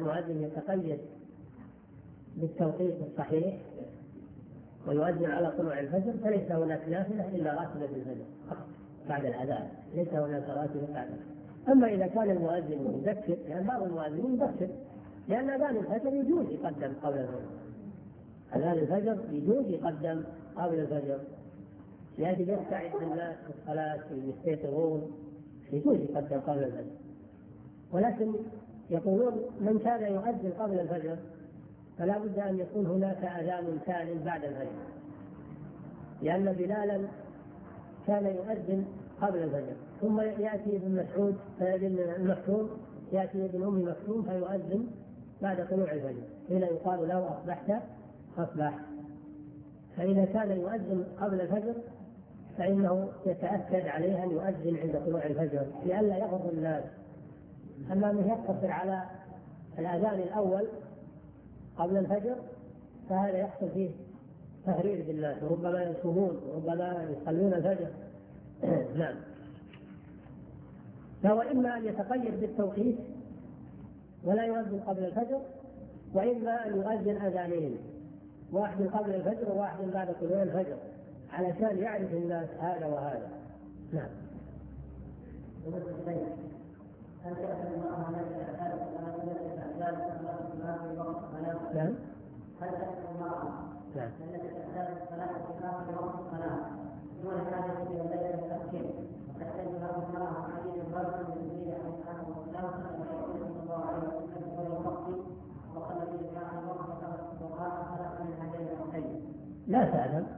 المؤذن يتقيد بالتوقيت الصحيح ويؤذن على طلوع الفجر فليس هناك نافلة إلا راتبة الفجر بعد الأذان، ليس هناك راتبة بعد. أما إذا كان المؤذن مذكر، يعني بعض المؤذنين مذكر، لأن أذان الفجر يجوز يقدم قبل الفجر، أذان الفجر يجوز يقدم قبل الفجر، يأتي يستعد الناس للصلاة ويستيقظون، يجوز يقدم قبل الفجر. ولكن يقولون من كان يؤذن قبل الفجر فلا بد أن يكون هناك أذان ثانٍ بعد الفجر، لأن بلالا كان يؤذن قبل الفجر، ثم يأتي ابن مسعود فيأذن المكتوم، يأتي ابن أم مكتوم فيؤذن بعد طلوع الفجر، حين يقال له أصبحت أصبح. فإذا كان يؤذن قبل الفجر فإنه يتأكد عليه أن يؤذن عند طلوع الفجر لئلا يغضب الناس. أما أنه يقتصر على الأذان الأول قبل الفجر فهذا يحصل فيه تهريج بالناس، وربما يصومون وربما يصلون الفجر. نعم. فهو إما أن يتقيد بالتوقيت ولا يؤذن قبل الفجر، وإما أن يؤذن أذانين، واحد قبل الفجر وواحد بعد طلوع الفجر، علشان يعرف الناس هذا وهذا. نعم. هل تأثير المرأة التي تحتاج نعم. هل تأثير المرأة التي تحتاج الصلاة في وقت الصلاة دون حاجة إلى الليل والتأخير، وتحتاج لها المرأة حديث الرجل من النبي عليه الصلاة والسلام صلى الله عليه وسلم في الوقت وقال به تعالى وقال خلق من هذين الوقتين؟ لا تعلم